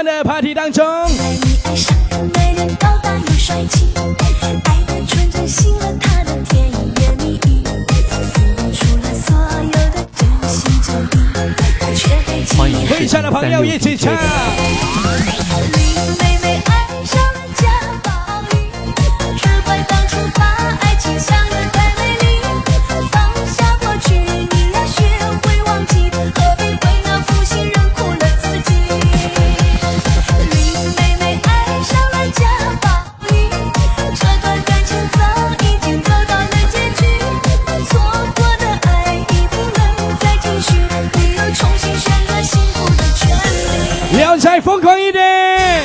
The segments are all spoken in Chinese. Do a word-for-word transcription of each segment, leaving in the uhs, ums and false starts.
们的 party 当中。 爱上的美人高大又帅气，爱的纯真信了他的甜言蜜语，付出了所有的真心真意，他却被记忆。 会唱的朋友一起唱。 林妹妹爱上了贾宝玉，只怪当初把爱情想得太美丽，放下过去你要学会忘记，何必为那负心人苦了自己。林妹妹爱上了贾宝玉，这段感情早已经走到了结局，错过的爱已不能再继续，你有重新选择幸福的权利。 要再疯狂一点！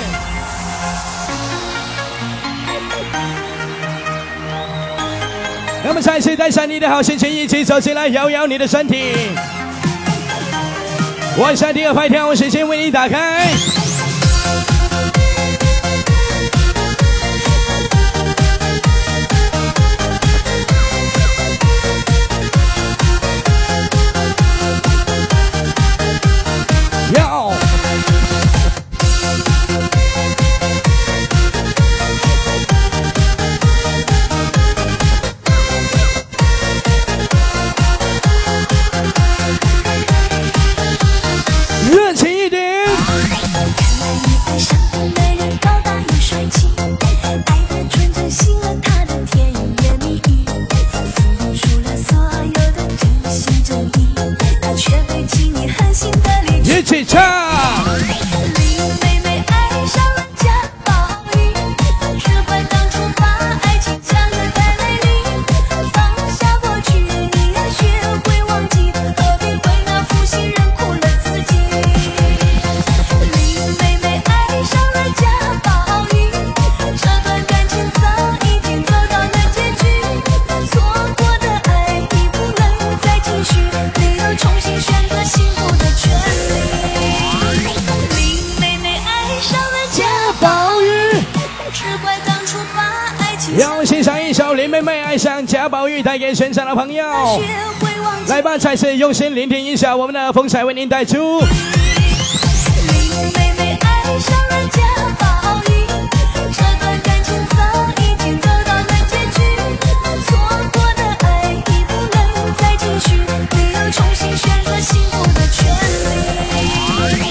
让我们再次带上你的好心情，一起走进来，摇摇你的身体。晚上第二排跳舞时间为你打开。要。热情一点。 爱上的美人高大又帅气，爱的纯真信了他的甜言蜜语，付出了所有的真心真意，他却被轻易狠心的离去。 一起唱。 林妹妹爱上了贾宝玉，只怪当初把爱情想得太美丽，放下过去你要学会忘记，何必为那负心人苦了自己。林妹妹爱上了贾宝玉，这段感情早已经走到了结局，错过的爱已不能再继续，你有重新选择幸福的权利。林妹妹爱上了贾宝玉，只怪当初把爱情让我们欣赏一首林妹妹爱上贾宝玉带给现场的朋友。 学会忘记。 来吧，再次用心聆听一下我们的风采为您带出。 林妹妹爱上了贾宝玉，这段感情早已经走到了结局，错过的爱已不能再继续，你有重新选择幸福的权利。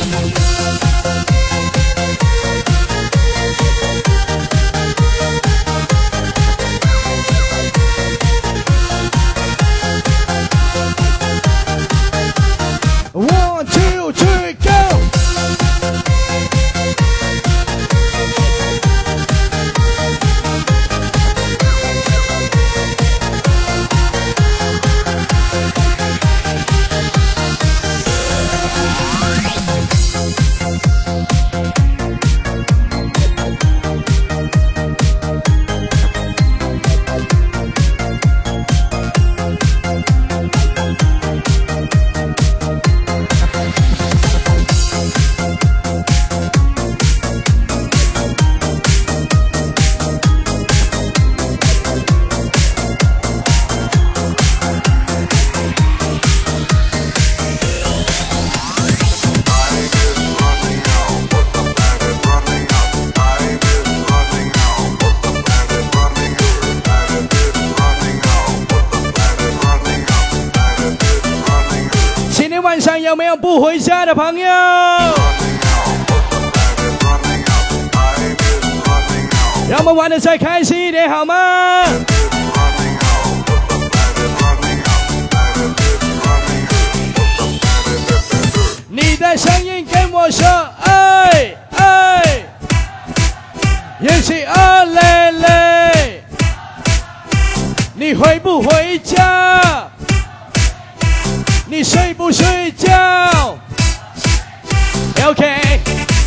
One, two, three, go！ 晚上有没有不回家的朋友？让我们玩得再开心一点好吗？你的声音跟我说，哎哎，一起啊嘞嘞，你回不回家？你睡不睡觉 ？OK。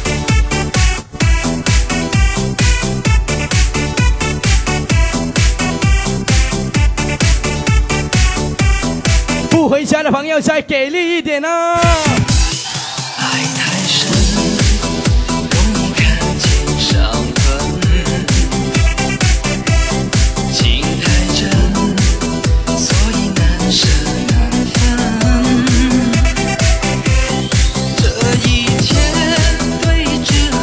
不回家的朋友再给力一点啊！ 爱太深，容易看见伤痕；情太真，所以难舍难分。这一切对峙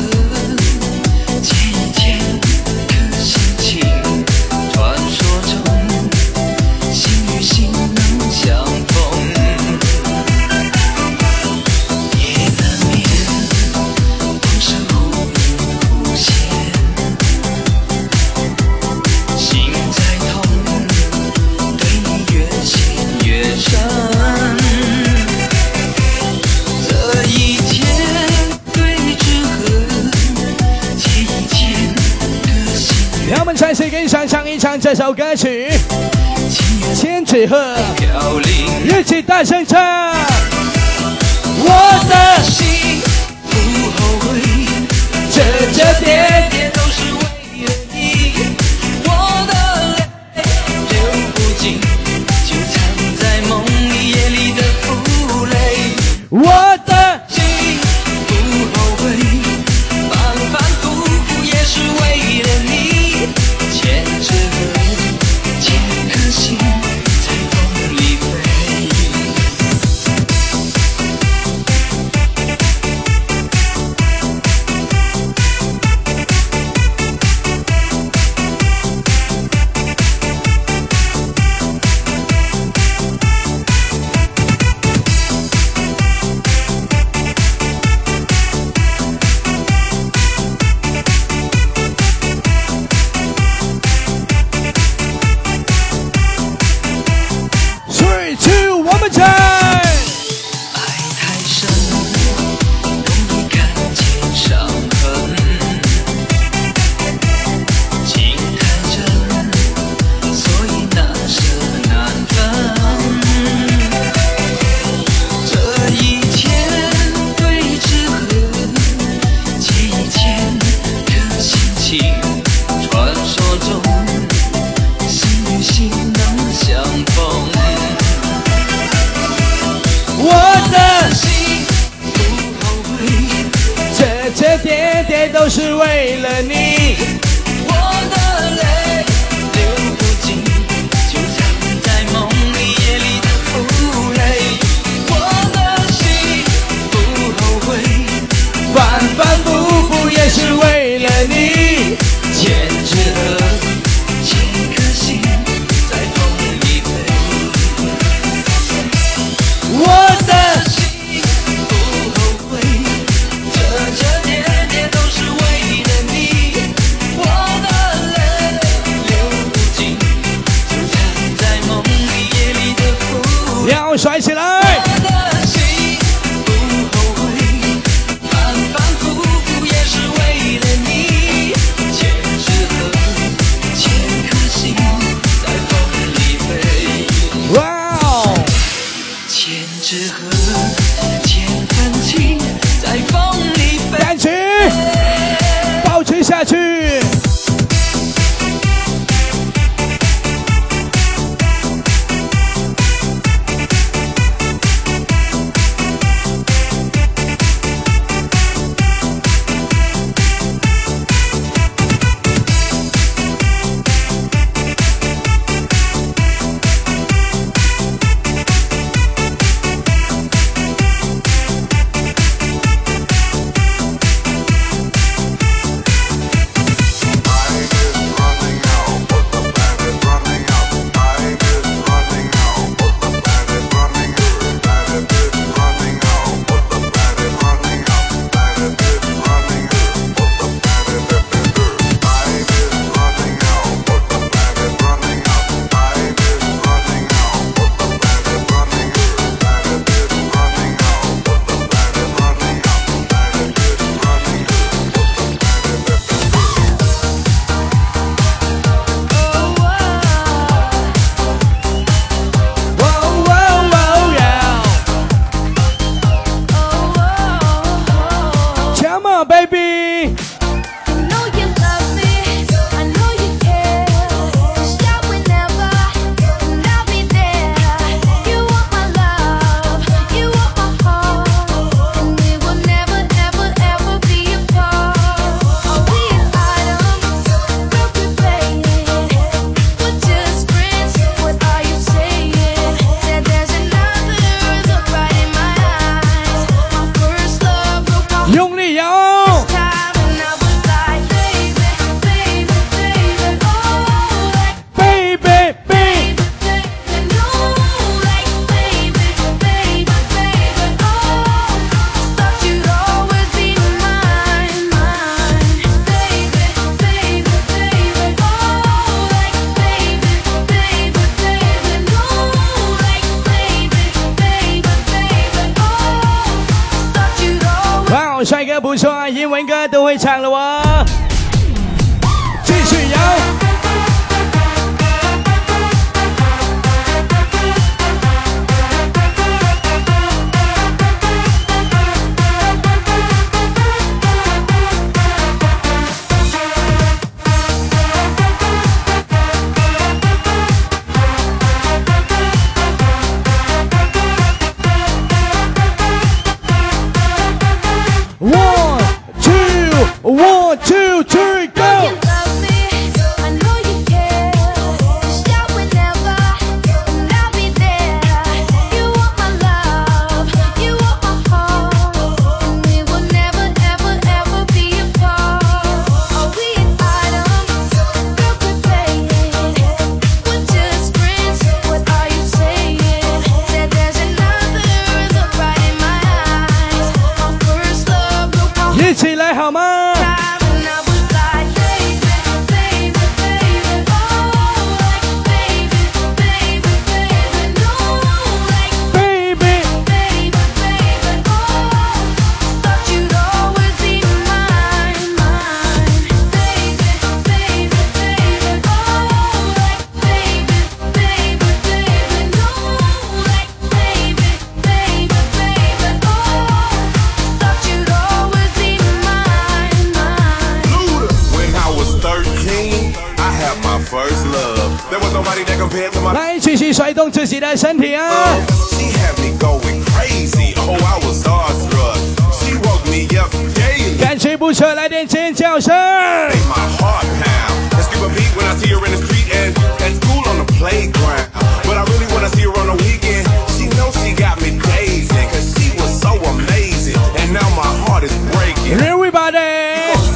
谁跟上唱一唱这首歌曲？千纸鹤， 飘零， 一起大声唱。我的心不后悔， 这这点点都是为了你。我的泪流不尽，就藏在梦里夜里的负累。 我的心不后悔，反反复复也是为了你。千纸鹤，千颗心在风里飞。 three two one more time。 爱太深，容易看见伤痕；情太真，所以难舍难分。这一千对纸鹤，借一千颗心情，传说中心与心能相逢。 我的心不后悔， 这这点点都是为了你。 我的泪流不尽，就藏在梦里夜里的负累。我的心不后悔， 反反复复也是为了你。 千纸鹤，千颗心在风里飞。 我的心不后悔，这这点点都是为了你。我的泪流不尽，就藏在梦里夜里的负累。 要甩起来！ 我的心不后悔，反反复复也是为了你。千纸鹤，千颗心在风里飞。 哇哦！ 千纸鹤，千份情在风里飞。 感情保持下去。帅哥不错，英文歌都会唱了哦。继续摇， 一起来好吗？来，继续甩动自己的身体啊！感觉不错，来点尖叫声！Everybody！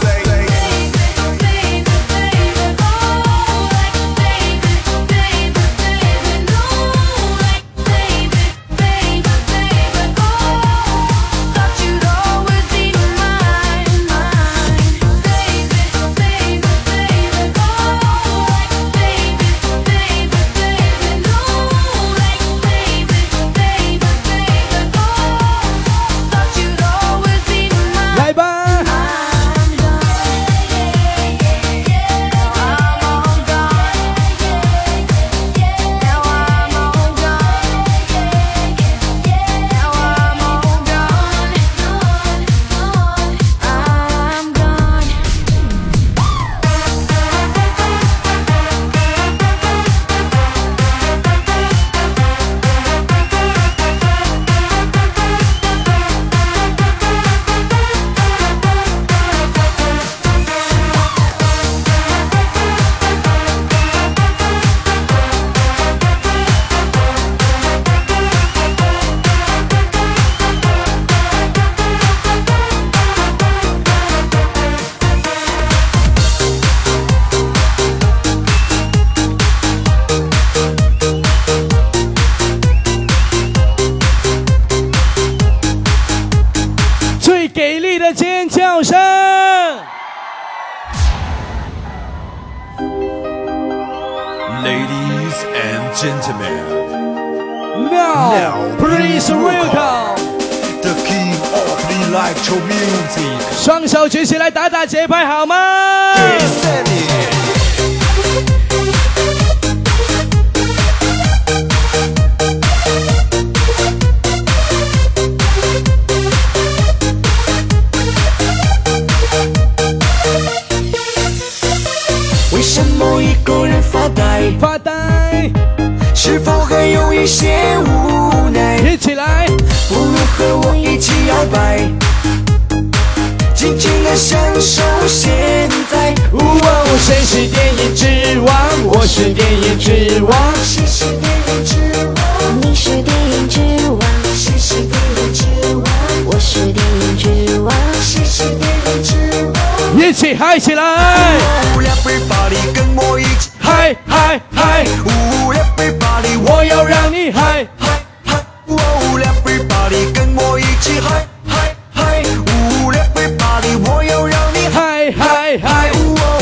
尖叫声 Ladies and gentlemen, Now, Now please welcome the king of the electro music, 双手举起来打打节拍好吗？ Sandy。 为什么一个人发呆？ 发呆， 是否还有一些无奈？ 一起来， 不如和我一起摇摆，尽情地享受现在。 哦，谁是电影之王？我是电影之王。 谁是电影之王？你是电影之王。谁是电影之王？我是电影之王。谁是电影之王？ 一起嗨起来 Everybody 跟我一起嗨嗨嗨 Everybody 我要让你嗨嗨嗨 Everybody 跟我一起嗨嗨嗨 Everybody 我要让你嗨嗨嗨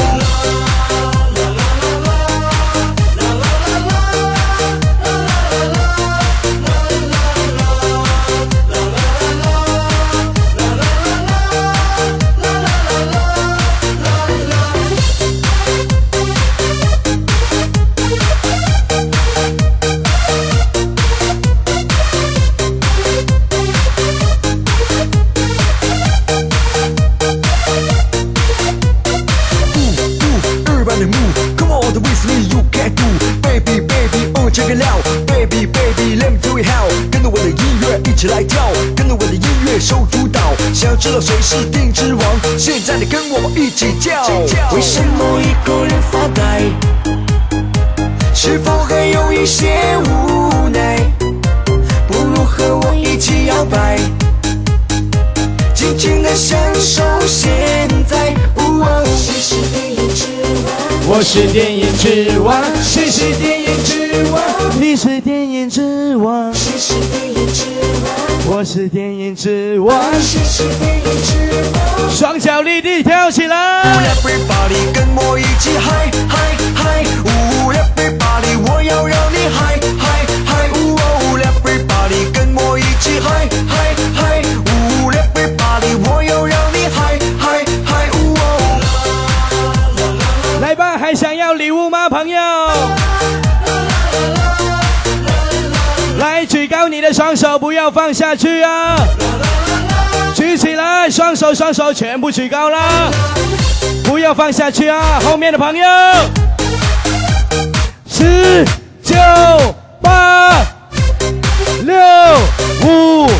Check it out, baby, baby, let me do it how 跟着我的音乐一起来跳，跟着我的音乐手主导。想要知道谁是电影之王？现在你跟我一起叫。为什么一个人发呆？是否还有一些无奈？不如和我一起摇摆，尽情地享受现在。谁是电影之王？ 我是电影之王，谁是电影之王？你是电影之王， 谁是电影之王？ 我是电影之王。 谁是电影之王？ 双脚立地跳起来。 Everybody 跟我一起嗨嗨嗨，呜 Everybody 我要让你嗨嗨嗨，呜 Everybody 跟我一起嗨嗨嗨，呜 Everybody 我要让你嗨嗨嗨，呜。 来吧，还想要礼物吗，朋友？来，举高你的双手，不要放下去啊！举起来，双手双手全部举高了，不要放下去啊！后面的朋友，十、九、八、六、五。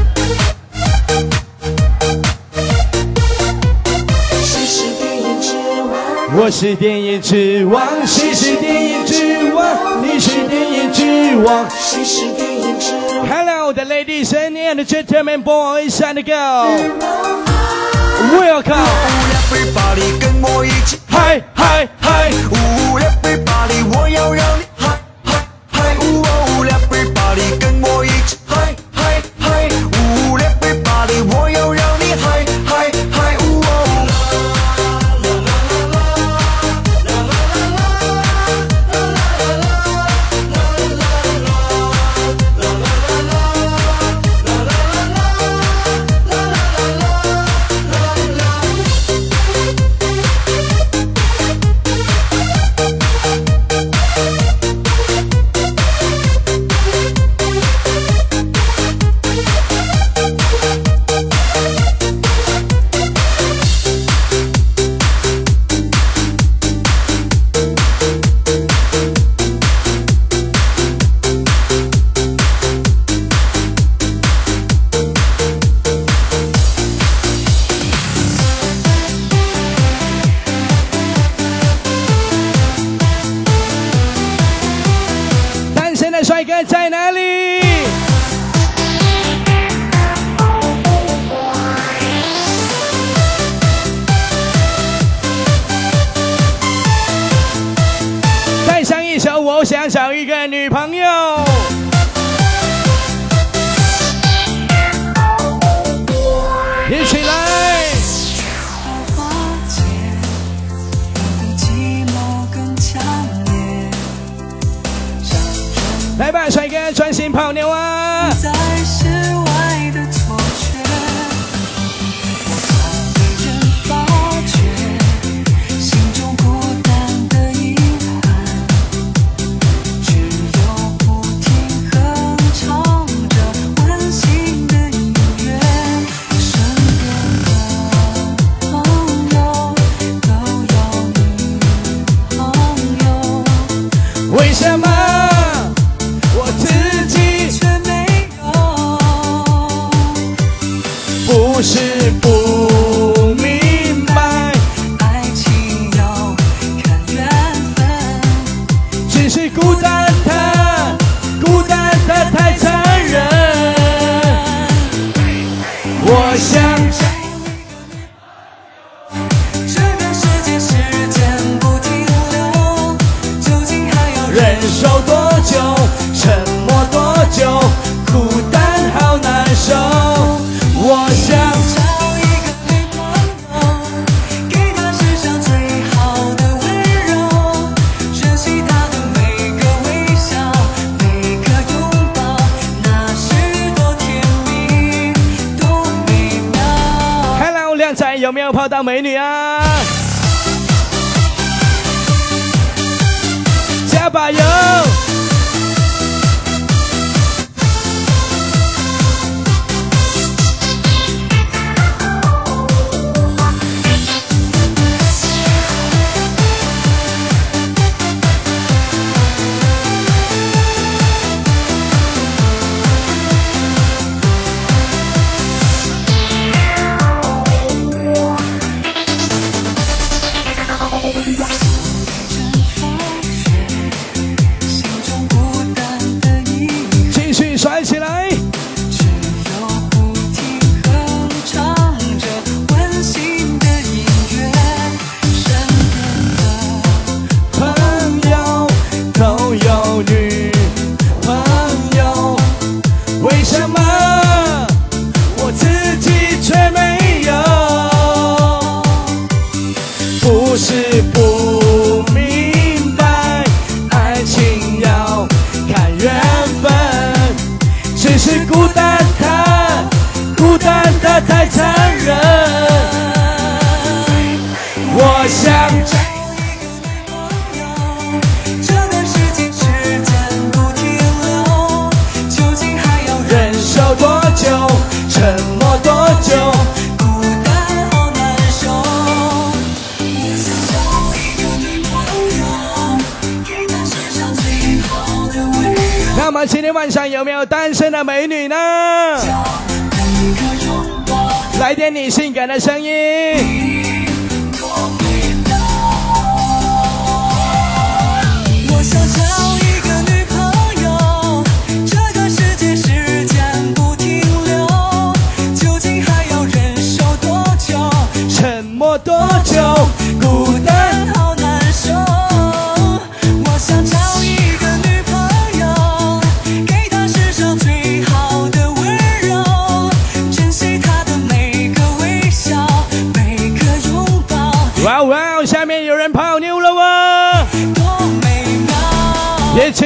我是电影之王，谁是电影之王？你是电影之王，谁是电影之王 ？Hello, the ladies and gentlemen, boys and girls, welcome. Everybody 跟我一起嗨嗨嗨！ 呜 Everybody 我要让你嗨嗨嗨！呜 Everybody 跟我一起嗨嗨嗨！呜 Everybody 我要让你嗨嗨嗨！呜。 帅哥在哪里？再上一首，我想找一个女朋友。一起来！来吧，帅哥，专心泡妞啊！在室外的错觉，我常被人发觉，心中孤单的遗憾，只有不停哼唱着温馨的音乐，身边的朋友都有女朋友，为什么？不是不明白，爱情要看缘分，只是孤单的，孤单的太残忍。我想这个世界时间不停留，究竟还要忍受多久？沉默多久？孤单好难受。我想找一个女朋友，给她世上最好的温柔，珍惜她的每个微笑，每个拥抱，那是多甜蜜，多美妙。Hello， 靓仔有没有泡到美女啊？加把油！心有没有单身的美女呢？来点你性感的声音。 我想找一个女朋友，这个世界时间不停留，究竟还要忍受多久？ 沉默多久？ 孤单好难受。我想找一个女朋友，给她世上最好的温柔，珍惜她的每个微笑，每个拥抱。 哇哇！下面有人泡妞了哇！ 多美妙！ 一起。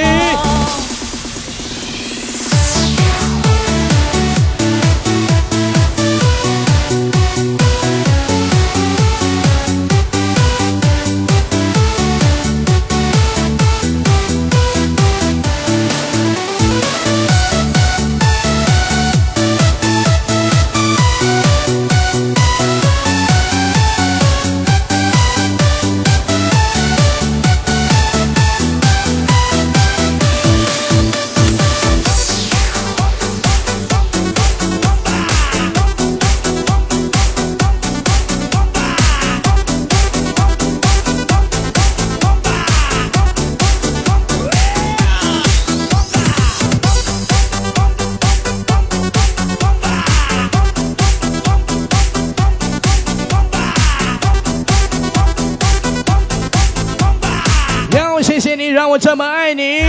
谢谢你让我这么爱你。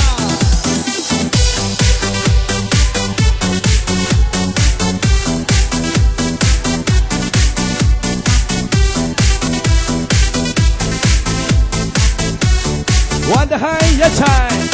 玩得嗨一齊。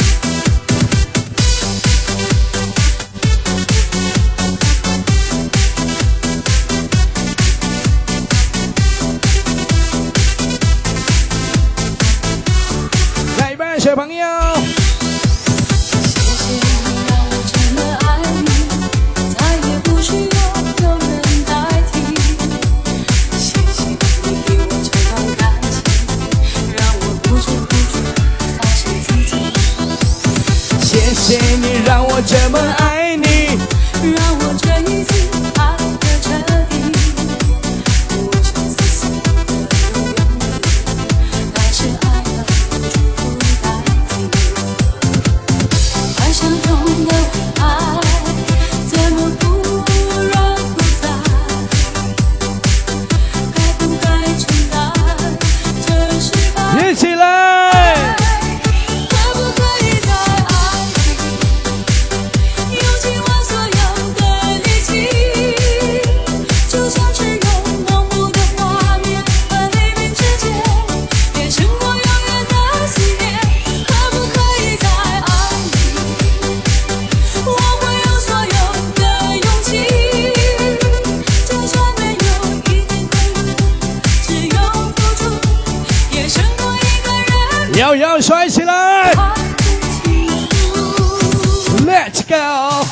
小朋友， 谢谢你让我真的爱你，再也不需要有人代替。谢谢你给我这段感情，让我不知不觉发现自己。 谢谢你让我这么爱你， 让我这一次爱得彻底。我这次死的有用力，还是爱的祝福。想中的爱怎么忽然不在？该不该承担这失败？ 一起来！ 可不可以再爱你？用尽我所有的力气，就像是用模糊的画面和黎明之间，变成我永远的思念。可不可以再爱你？我会用所有的勇气，就算没有一点回应，只有付出，也胜过一个人。 摇摇甩起来 ，Let's go！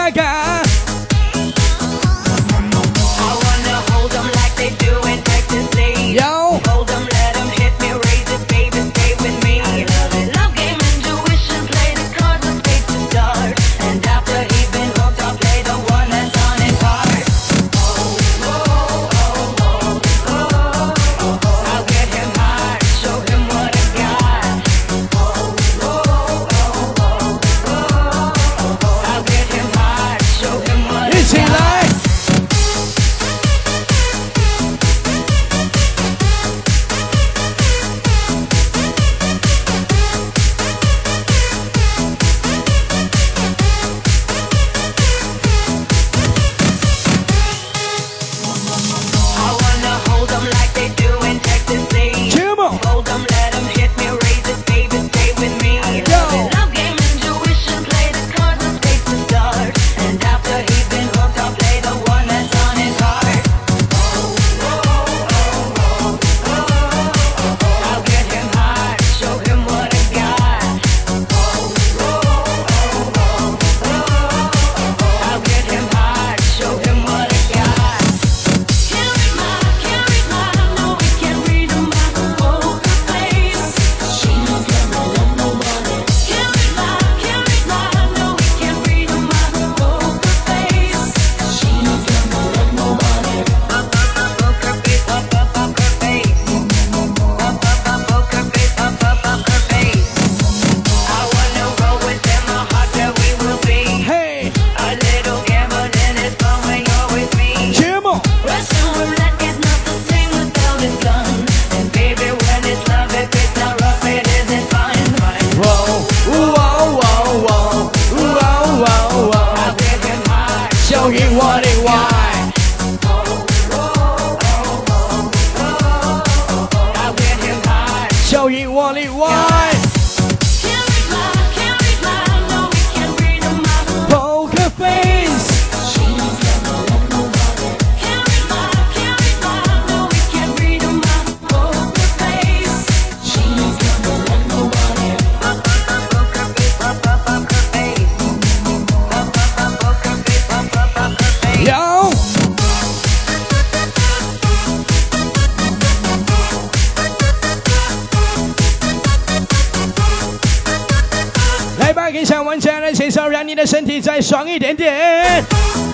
嘎嘎。 I wanna hold them like they do in Texas. Yo. Hold them, let them hit me, raise it, baby, stay with me. Love game, intuition, play the cards of fate to start. And after he's been hooked, I'll play the one that's on his heart. Oh, oh, oh, oh, oh, oh. I'll get him high, show him what I got. Oh, oh, oh, oh, oh. I'll get him high, show him what I got. 一起来。 I wanna hold them like they do in Texas. Come on. Hold them, let them hit me, raise it, baby, stay with me. Yo. Love game, intuition, play the cards of fate to start. And after he's been hooked, I'll play the one that's on his heart. Oh, oh, oh, oh, oh. I'll get him high, show him what I got. Oh, oh, oh, oh, oh. I'll get him high, show him what I got. Can't read my, can't read my, no, we can't read my poker face. She don't got no love, nobody. Can't read my, can't read my, no, we can't read my poker face. She don't got no love, nobody. Poker face, up, up, up her face. Up, up, up, poker face, up, up, up her face. I wanna roll with them, a heart that we will be. Hey. A little gambling is fun when you're with me. Come on. Russian roulette is not the same without a gun. And baby, when it's love, if it's not rough, it isn't fun. Fun. Whoa. Whoa. Whoa. Whoa. Whoa. Whoa. Whoa. I'll get him high. 小英我的 why。 I'll get him high. 小英我的 why。 Can't read my, can't read my, no, we can't read my Poker face。 Can't read my, can't read my, no, we can't read my poker face. She don't got no love, nobody. Up, up, up, poker face, up, up, up her face. Up, up, up, poker face, up, up, up her face. Yo。 来吧，给想玩家人牵手，让你的身体再爽一点点。 I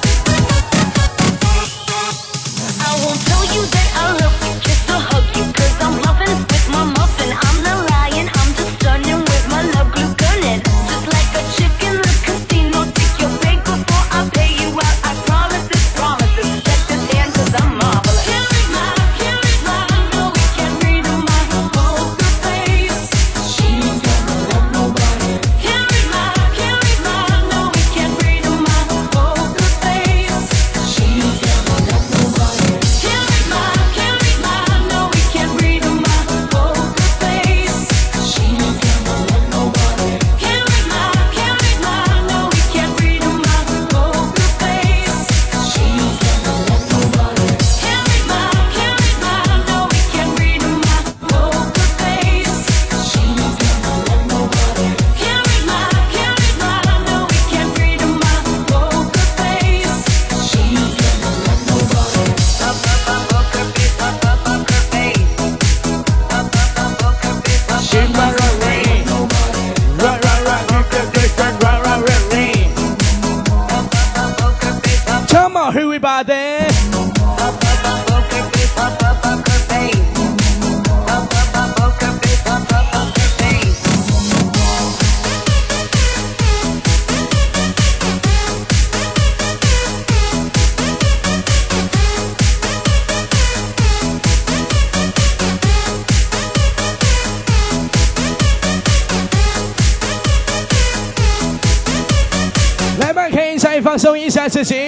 won't tell you that I love you just to hug you, 'cause I'm loving with my muffin. I'm not lying, I'm just stunning with my love glue gunning. Just like a chick in the casino, take your bait before I pay you out. I promise this, promises. Check this hand, 'cause I'm marvelous. Can't read my, can't read my, no, we can't read my poker face. She don't got no love, nobody. Can't read my, can't read my, no, we can't read my poker face. She don't got no love, nobody. Can't read my, can't read my, no, we can't read my poker face. She don't got no love, nobody. Can't read my, can't read my, no, we can't read my poker face. She don't got no love, nobody. Can't read my, can't read my, no, we can't read my poker face. She don't got no love, nobody. Can't read my, can't read my, no, we can't read my poker face. She don't got no love, nobody. Up, up, up, poker face, up, up, up her face. Up, up, up, poker face, up, up, up her face. Right, right, right, right, right, right, right, right, right. Up, up, up, poker face, up, Come on, everybody. up, up, up, poker face, up, up, up her face. Up, up, up, poker face, up, up, up her face. Let 来吧，可以再放松一下自己。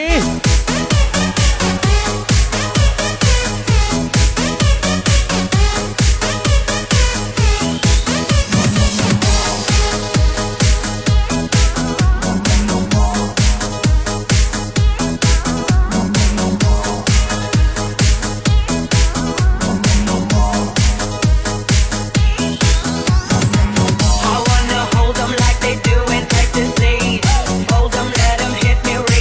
I wanna hold them like they do in Texas. Hold them, let them hit me.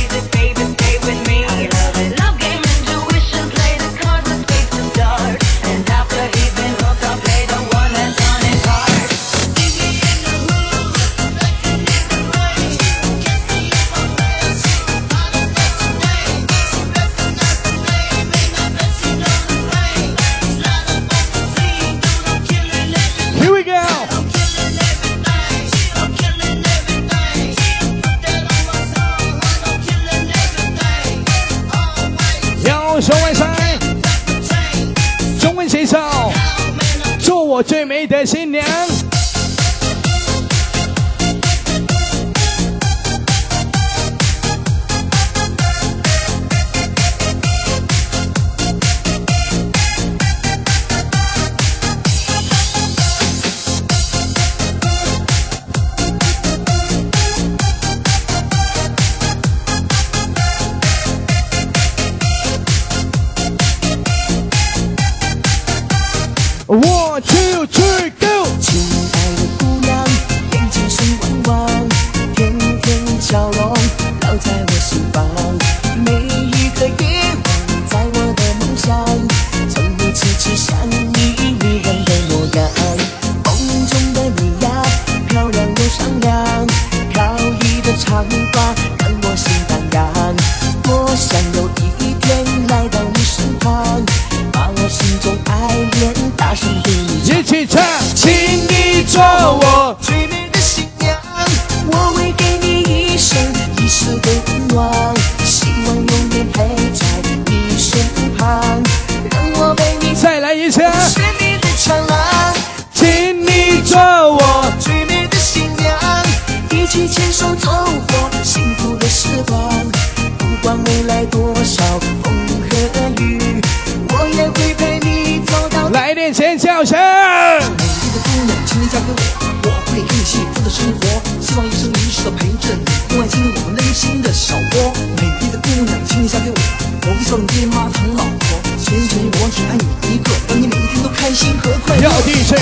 牵起手，做我最美的新娘。One two three go， 亲爱的姑娘，眼睛水汪汪，甜甜笑容烙在我心房。每一个夜晚，在我的梦想，总会痴痴想你迷人的模样。梦中的你呀，漂亮又善良，飘逸的长发让我心荡漾。多想有一天来到你身旁，把我心中爱恋大声对你唱。 一起唱，请你做我最美的新娘，我会给你一生一世的温暖，希望永远陪在你身旁，让我陪你再来一次， 是你的长廊， 请你做我最美的新娘，一起牵手走过幸福的时光，不管未来多少风和雨，我也会陪你走到。 来点尖叫声。 美丽的姑娘，请你嫁给我，我会给你幸福的生活，希望一生一世的陪着你，用爱经营我们内心的小窝。美丽的姑娘，请你嫁给我，我会做你爹妈疼老婆，全世界我只爱你一个，让你每一天都开心和快乐。 要 D J。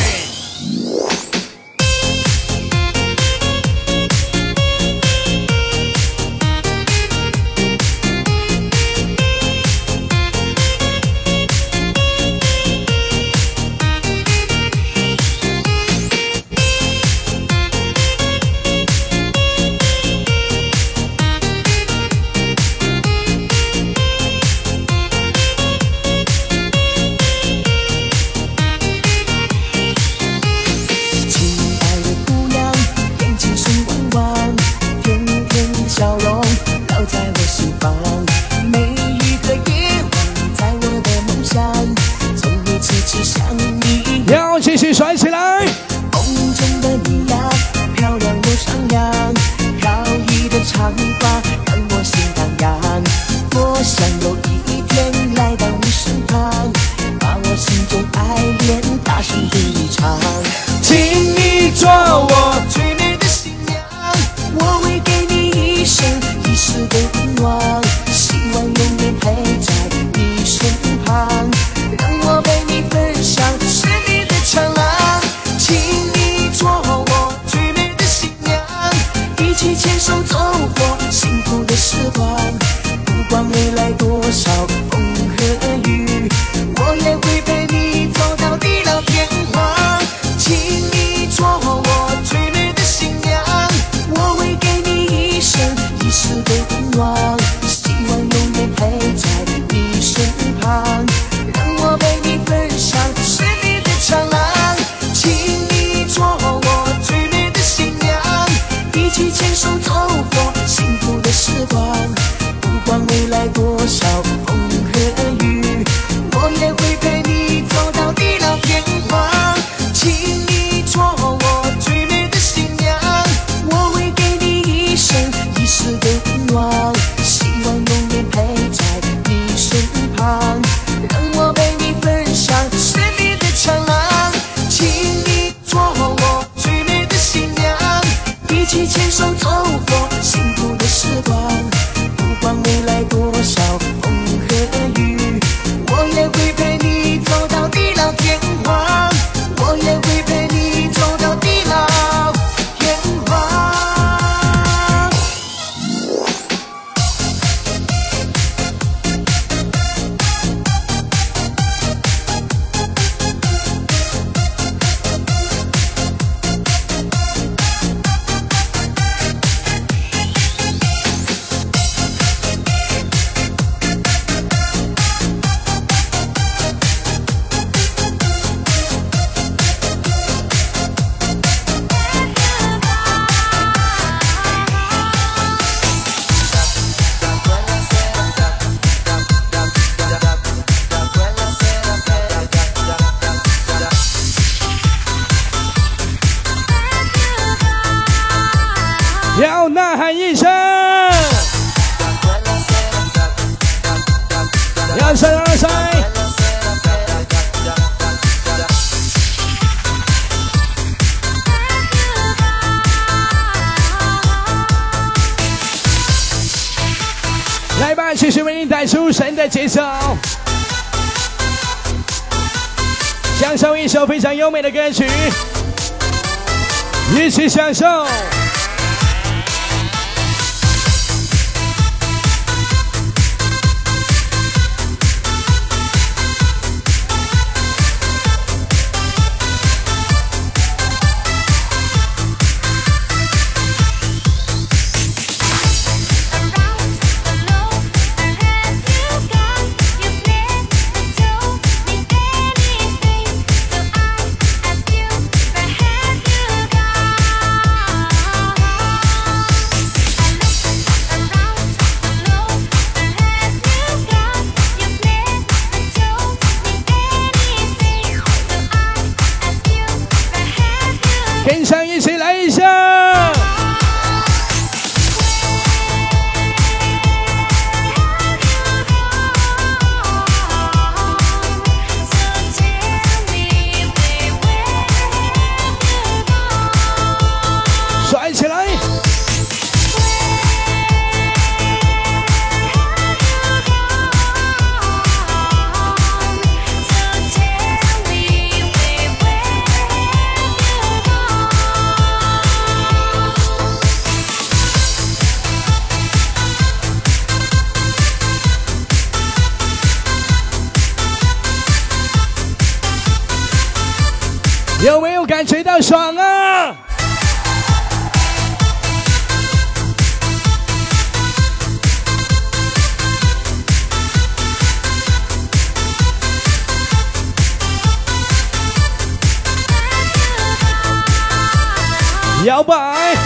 带出神的节奏，享受一首非常优美的歌曲，一起享受。跟上一起来一下。甩起来。有没有感觉到爽啊？摇摆。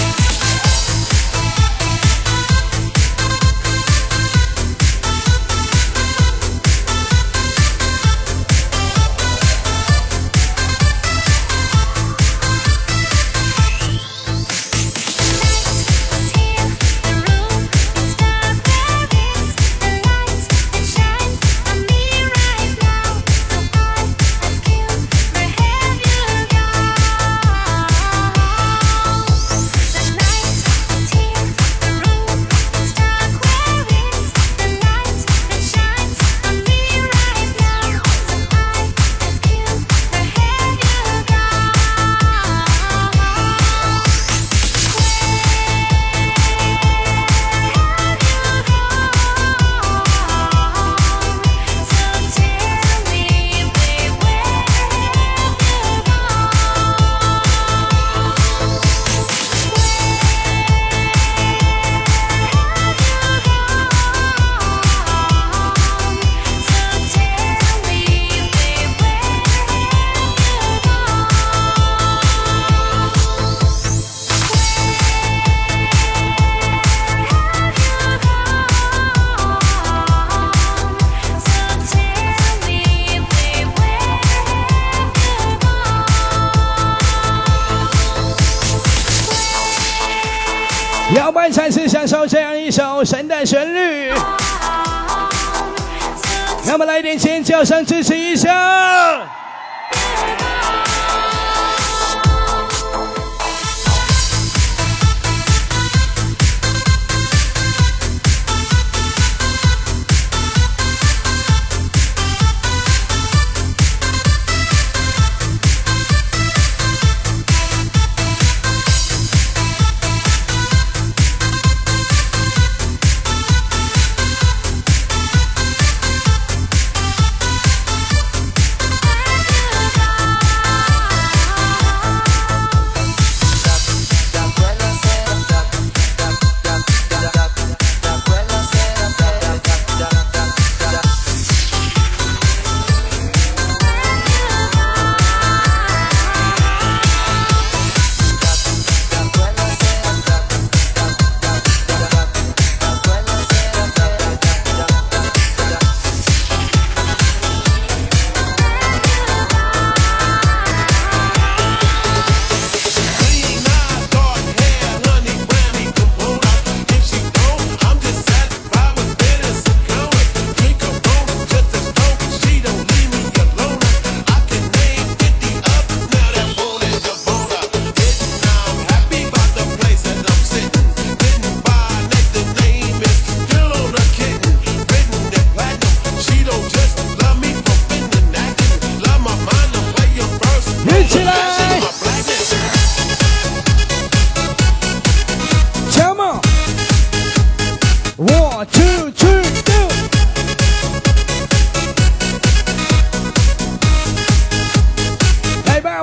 摇摆才是享受这样一首神的旋律，那么来点尖叫声支持一下。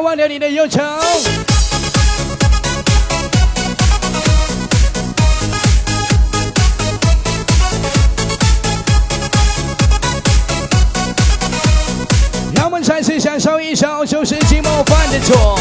忘掉你的忧愁。让我们再次享受一首就是寂寞犯的错。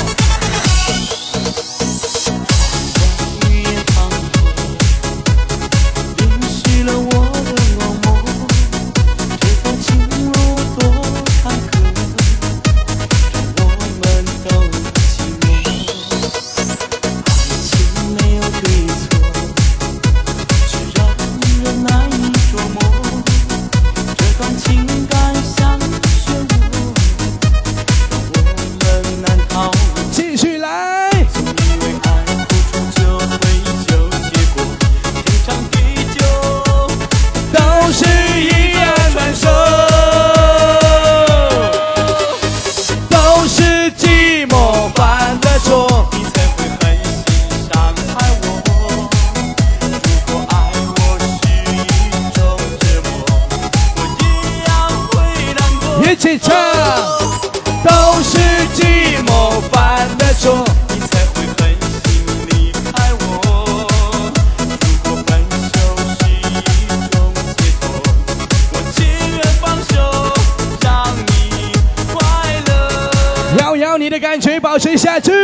一起唱，都是寂寞犯的错，你才会狠心离开我。如果分手是一种解脱，我情愿放手，让你快乐。要要你的感觉保持下去。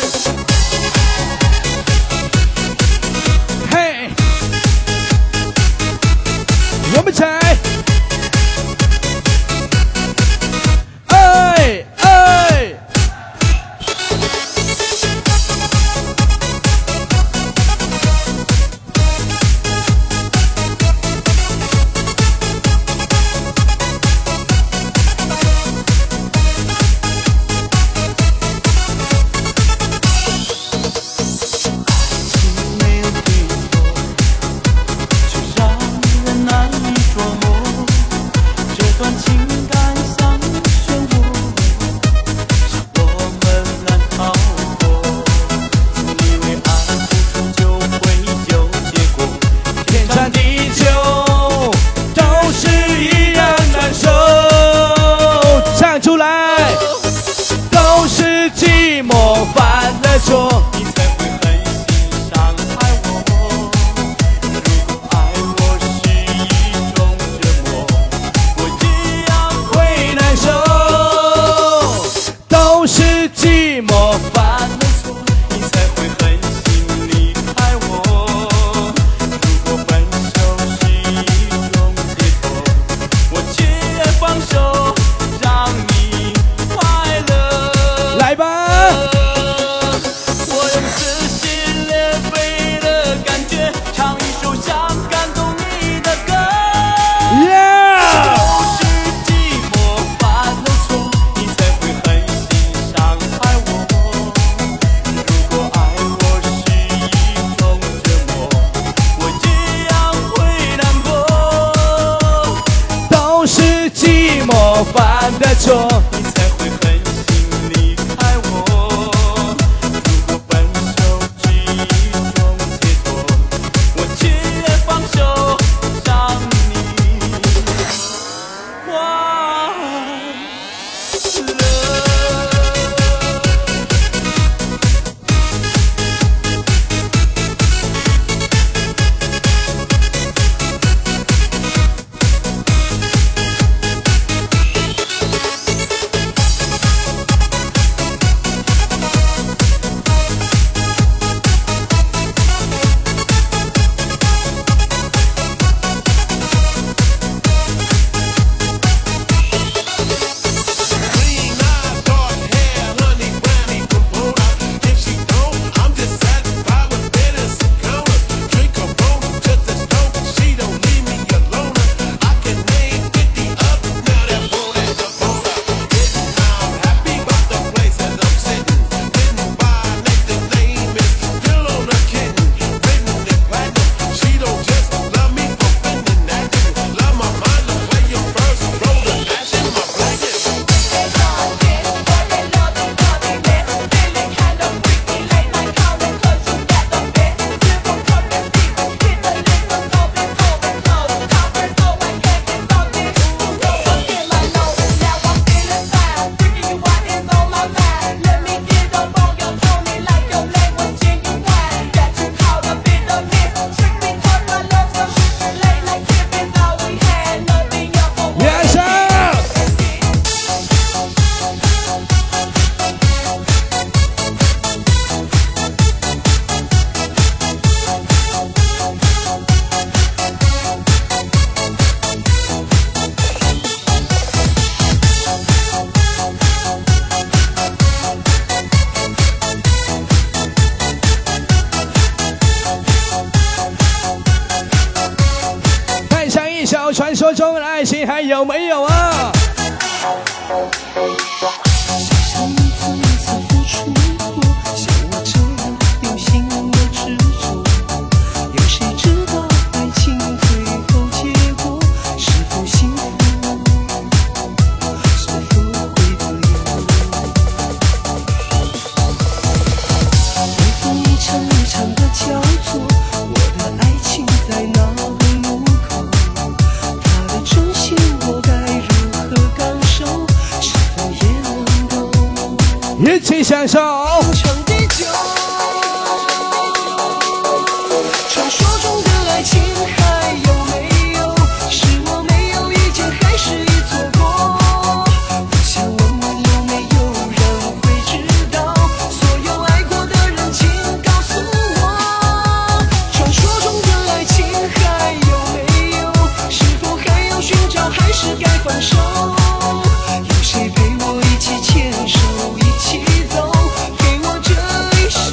嘿，我们在。犯的错，你才会狠心离开我。如果分手是一种解脱，我情愿放手，让你快乐。 还有没有啊？ 想想你曾一次付出过，像我这样有心的执着，有谁知道爱情最后结果是否幸福，是否会自由？微风一场一场的交错，我的爱情在哪个路口？他的真心我该如何感受？是否也能够一起享受。 长地久？传说中的爱情还有没有？是我没有遇见，还是已错过？我想问问有没有人会知道？所有爱过的人，请告诉我，传说中的爱情还有没有？是否还要寻找，还是该放手？有谁陪我一起牵手，一起走，给我这一生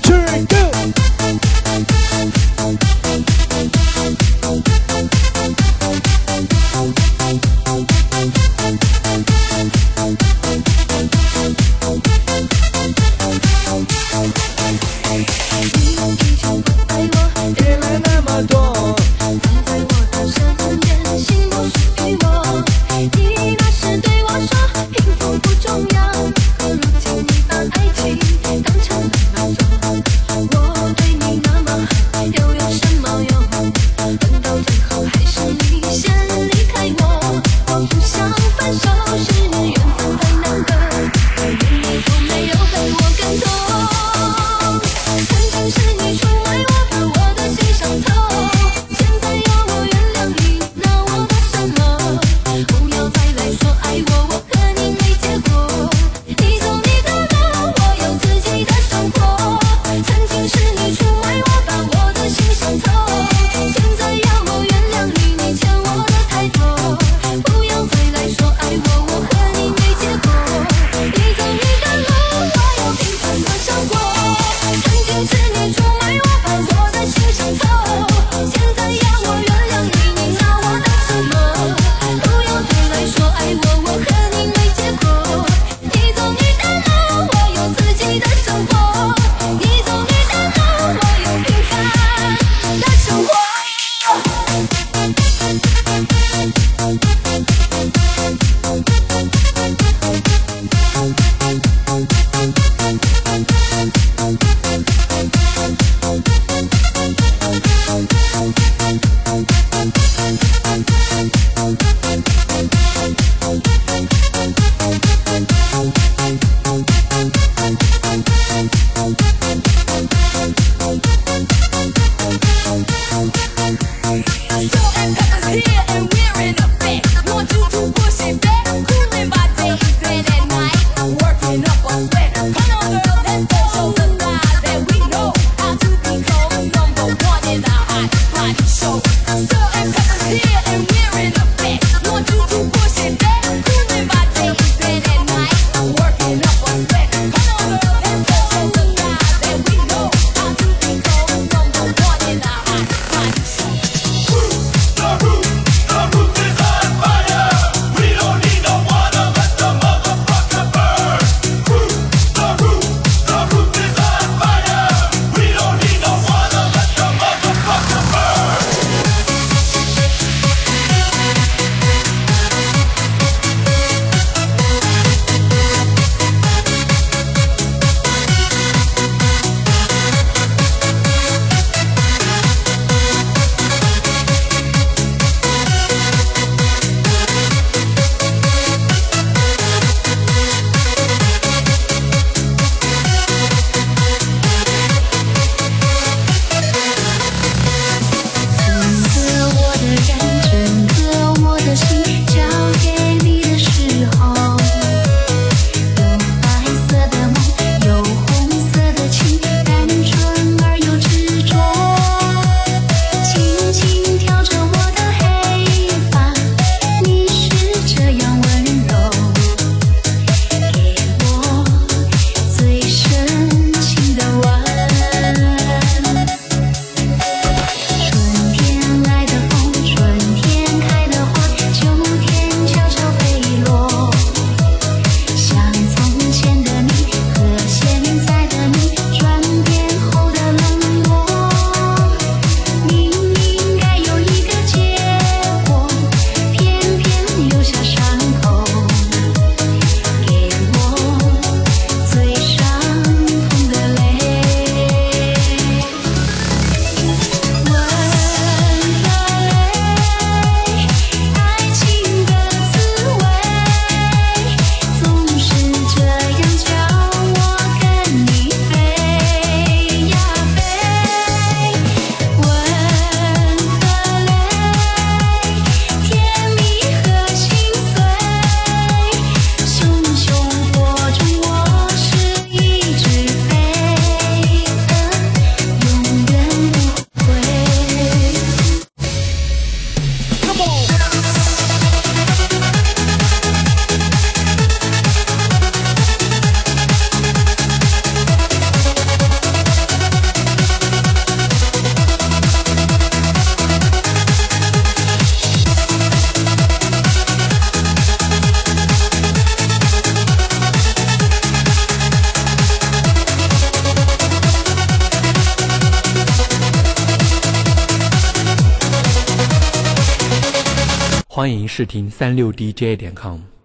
three, go。给了那么多， 放在我的身边，心不属于我。你那时对我说，贫富不重要，可如今你把爱情当成了劳作。我对你那么好，又有什么用？等到最后还是你先离开我。我不想分手，是缘分太难得，可愿你都没有被我感动。 欢迎试听三六 D J 点 com。